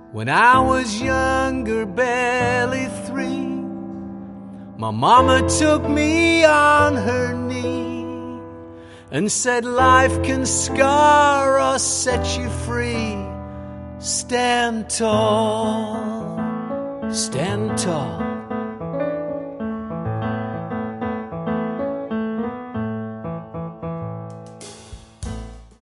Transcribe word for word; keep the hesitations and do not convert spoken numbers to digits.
When I was younger, barely three, my mama took me on her knee and said life can scar or set you free. Stand tall, stand tall.